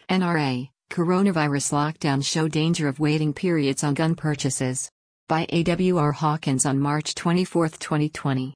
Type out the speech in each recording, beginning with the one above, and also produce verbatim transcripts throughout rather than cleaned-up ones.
N R A, Coronavirus Lockdown Show Danger of Waiting Periods on Gun Purchases. By A W R Hawkins on March twenty-fourth, twenty twenty.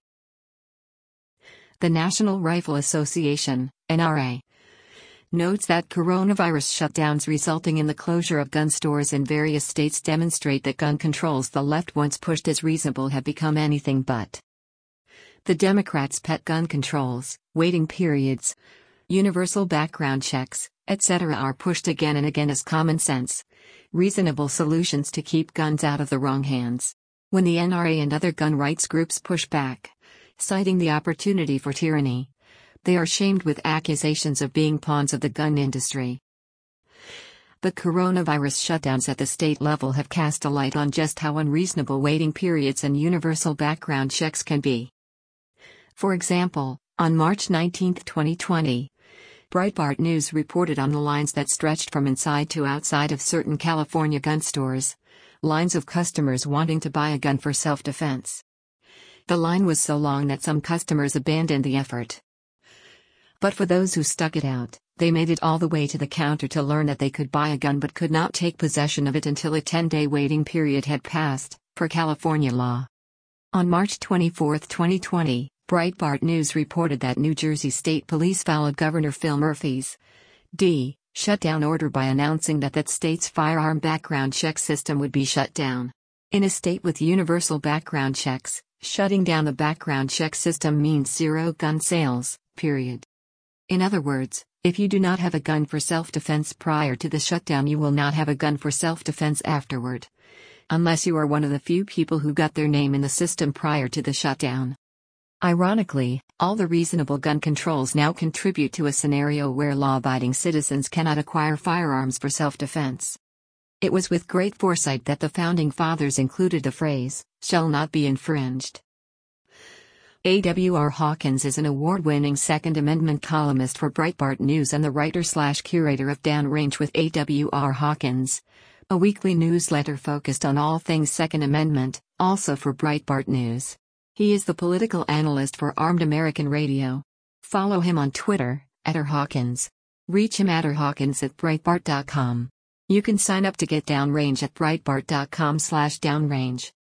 The National Rifle Association, N R A, notes that coronavirus shutdowns resulting in the closure of gun stores in various states demonstrate that gun controls the left once pushed as reasonable have become anything but. The Democrats' pet gun controls, waiting periods, universal background checks, et cetera are pushed again and again as common sense, reasonable solutions to keep guns out of the wrong hands. When the N R A and other gun rights groups push back, citing the opportunity for tyranny, they are shamed with accusations of being pawns of the gun industry. But coronavirus shutdowns at the state level have cast a light on just how unreasonable waiting periods and universal background checks can be. For example, on March nineteenth, twenty twenty, Breitbart News reported on the lines that stretched from inside to outside of certain California gun stores, lines of customers wanting to buy a gun for self-defense. The line was so long that some customers abandoned the effort. But for those who stuck it out, they made it all the way to the counter to learn that they could buy a gun but could not take possession of it until a ten-day waiting period had passed, per California law. On March twenty-fourth, twenty twenty, Breitbart News reported that New Jersey State Police followed Governor Phil Murphy's D. shutdown order by announcing that that state's firearm background check system would be shut down. In a state with universal background checks, shutting down the background check system means zero gun sales, period. In other words, if you do not have a gun for self-defense prior to the shutdown, you will not have a gun for self-defense afterward. Unless you are one of the few people who got their name in the system prior to the shutdown. Ironically, all the reasonable gun controls now contribute to a scenario where law-abiding citizens cannot acquire firearms for self-defense. It was with great foresight that the Founding Fathers included the phrase, "shall not be infringed." A W R Hawkins is an award-winning Second Amendment columnist for Breitbart News and the writer-slash-curator of Downrange with A W R Hawkins, a weekly newsletter focused on all things Second Amendment, also for Breitbart News. He is the political analyst for Armed American Radio. Follow him on Twitter, at R Hawkins. Reach him at r hawkins at breitbart dot com. You can sign up to get Downrange at breitbart dot com slash downrange.